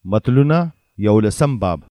متلونه 11 باب.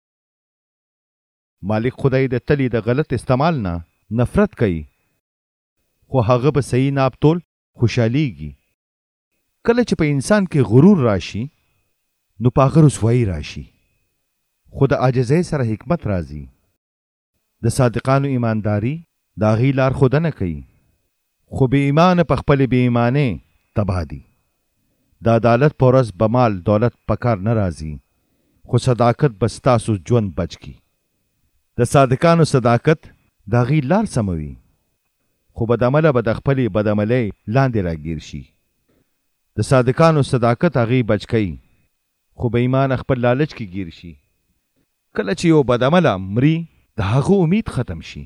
مالک خدای د تلی د غلط استعمال نه نفرت کوي، خو هغه به صحیح ناب تول خوشحالیږي. کله چې په انسان کې غرور راشي نو په هغه رسوایی راشي، خو د عاجزۍ سره حکمت راځي. د صادقانو ایمانداری د هغې لار ښودنه کوي، خو بې ایمانه په خپلې بې ایمانۍ تباه دي. د عدالت په ورځ به مال دولت په کار نه راځي، خو صداقت به ستاسو ژوند بچ کی. د صادقانو صداقت د هغې لار سموي، خو بدعمله به د خپلې بدعملۍ لاندې راګیر شي. د صادقانو صداقت هغې بچ کوي، خو بې ایمانه خپل لالچ کې گیر شي. کله چې یو بدعمله مري د هغه امید ختم شي.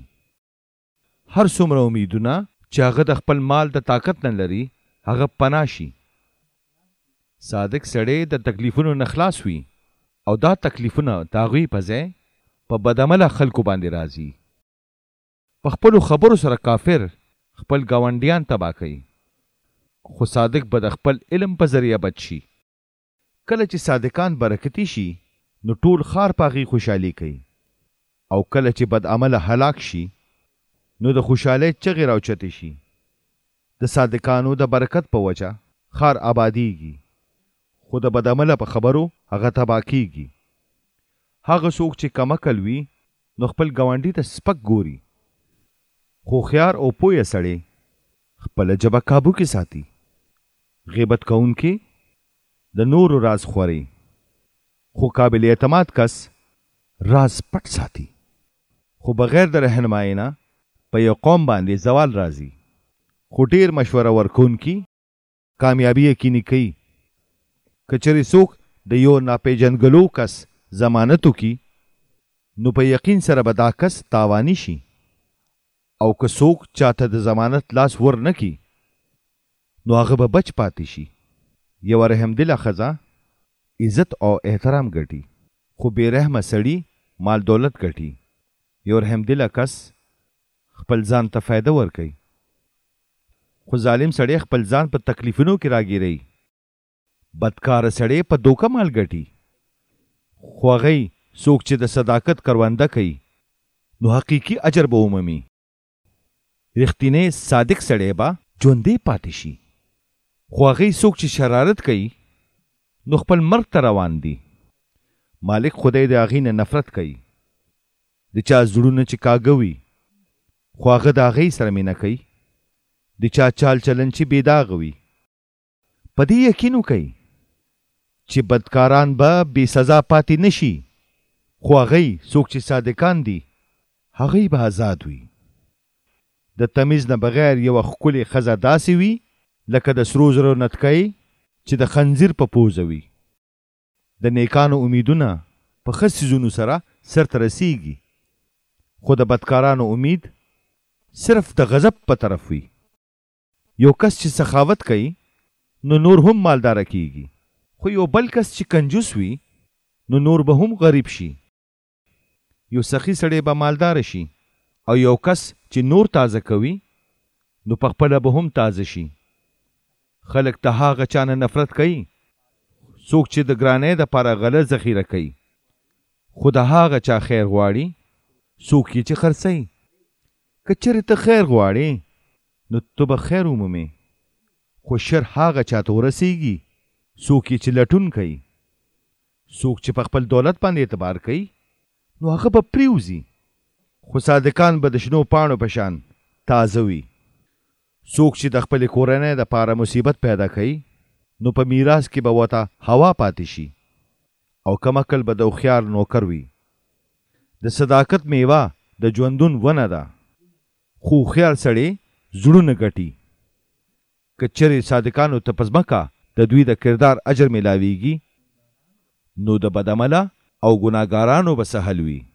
هر څومره امیدونه چې هغه د خپل مال د طاقت نه لري هغه پناه شي. صادق سړی د تکلیفونو نه خلاص وي، او دا تکلیفونه د هغوی په ځای په بدعمله خلکو باندې راځي. په خپلو خبرو سره کافر خپل ګاونډیان تباه کوي، خو صادق به د خپل علم په ذریعه بچ شي. کله چې صادقان برکتی شي نو ټول خار په هغې خوشحالي کوي، او کله چې بدعمله هلاک شي نو د خوشحالۍ چغې راوچتې شي. د صادقانو د برکت په وجه خار آبادیږي، خو د بدعمله په خبرو هغه تباه کیږي. هغه څوک چې کمعقل وي نو خپل ګاونډي ته سپک ګوري، خو هوښیار او پوهه سړی خپله ژبه کابو کې ساتي. غیبت کوونکی د نورو راز خوري، خو قابل اعتماد کس راز پټ ساتي. خو بغیر د رهنمایۍ نه په یو قوم باندې زوال راځي، خو ډیر مشوره ورکوونکي کامیابي یقیني کوي. که چېرې څوک د یو ناپېژندګلو کس ضمانت وکړي نو په یقین سره به دا کس تاواني شي، او که څوک چاته د ضمانت لاس ور نه کړي نو هغه به بچ پاتې شي. یوه رحمدله ښځه عزت او احترام ګټي، خو بې رحمه سړي مال دولت ګټي. یو رحمدله کس خپل ځان ته فایده ورکوي، خو ظالم سړی خپل ځان په تکلیفونو کې راګیروي. بدکاره سړی په دوکه مال ګټي، خو هغوی څوک چې د صداقت کرونده کوي نو حقیقي اجر به ومومي. رښتینی صادق سړی به ژوندی پاتې شي، خو هغوی څوک چې شرارت کوي نو خپل مرګ ته روان دي. مالک خدای د هغې نه نفرت کوي. د چا زړونه چې کاږه وي خو هغه د هغې سره مینه کوي، د چا چال چلن چې بې داغه وي. په دې یقین وکئ چې بدکاران به بې سزا پاتې نشي، خو هغوی څوک چې صادقان دي هغوی به آزاد وي. د تمیز نه بغیر یوه ښکلې ښځه داسې وي لکه د سرو زرو نتکۍ چې د خنزیر په پوزه وي. د نیکانو امیدونه په ښه څیزونو سره سرته رسیږي، خو د بدکارانو امید صرف د غضب په طرف وي. یو کس چې سخاوت کوي نو نور هم مالداره کیږي، خو یو بل کس چې کنجوس وي نو نور به هم غریب شي. یو سخي سړی به مالداره شي، او یو کس چې نور تازه کوي نو په خپله به هم تازه شي. خلک ته هغه چا نه نفرت کوي څوک چې د ګرانۍ دپاره غله ذخیره کوي، خو د هغه چا خیر غواړي څوک یې چې خرڅوي. که چېرې ته خیر غواړې نو ته به خیر ومومې، خو شر هغه چاته ورسیږي څوک یې چې لټون کوي. څوک چې په خپل دولت باندې اعتبار کوي نو هغه به پریوزي، خو صادقان به د شنو پاڼو په شان تازه وي. څوک چې د خپلې کورنۍ دپاره مصیبت پیدا کوي نو په میراث کې به ورته هوا پاتې شي، او کم عقل به د هوښیار نوکر وي. د صداقت میوه د ژوندون ونه ده، خو هوښیار سړی زړونه ګټي. که چېرې صادقانو ته په ځمکه د دوی د کردار اجر میلاویږي نو د بدعمله او ګناهګارانو به سهل وي.